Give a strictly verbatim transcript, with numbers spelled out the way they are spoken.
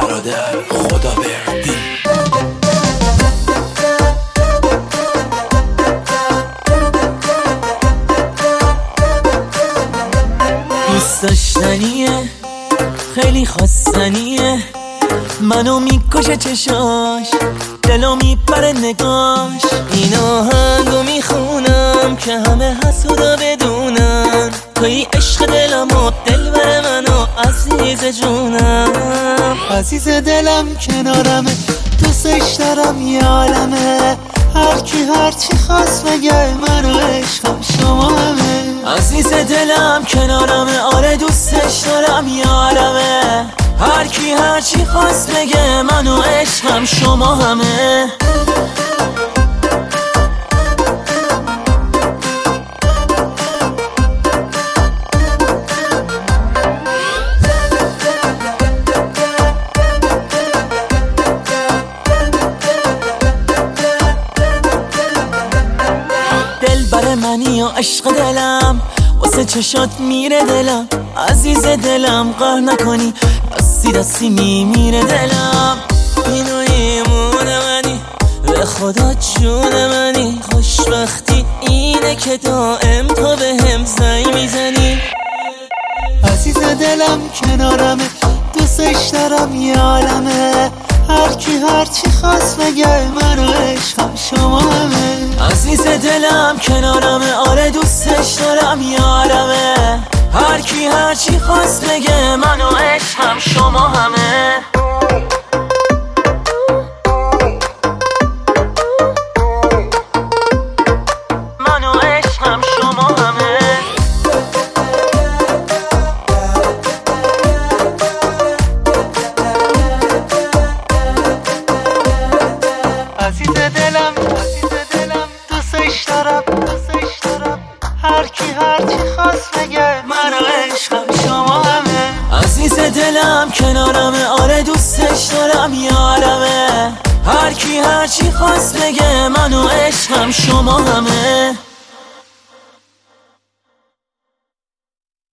برادر خدا بردی. دوست داشتنیه خیلی خواستنیه، منو میکشه چشاش دلو میپره نگاش. این آهنگو میخونم که همه حسودا بدونن توی عشق دلم و دل بر منو عزیز جونم. عزیز دلم کنارمه، دوستش دارم یه عالمه، هر کی هر چی خواست بگه منو عشقم شما همه. عزیز دلم کنارمه، آره دوستش دارم یه عالمه، هر کی هر چی خواست بگه منو عشقم شما همه. دل بر منی و عشق دلم، واسه چشات میره دلم. عزیز دلم قهر نکنی، دستی دستی میمیره دلم. اینو ایمون منی، به خدا جون منی، خوشبختی اینه که دائم تو به هم زنگ میزنی. عزیز دلم کنارمه، دوستش دارم یه عالمه، هر کی هر چی خواست بگه منو عشقم شما همه. عزیز دلم کنارمه، آره دوستش دارم یه عالمه، هر کی هر چی خواست بگه منو عشقم شما همه. منو عشقم شما همه. عزیز دلم عزیز دلم دوستش دارم دوستش دارم، هر کی هر چی خواست بگه منو عشقم شما همه. عزیز دلم کنارمه، آره دوستش دارم یه عالمه، هر کی هر چی خواست بگه منو عشقم شما همه.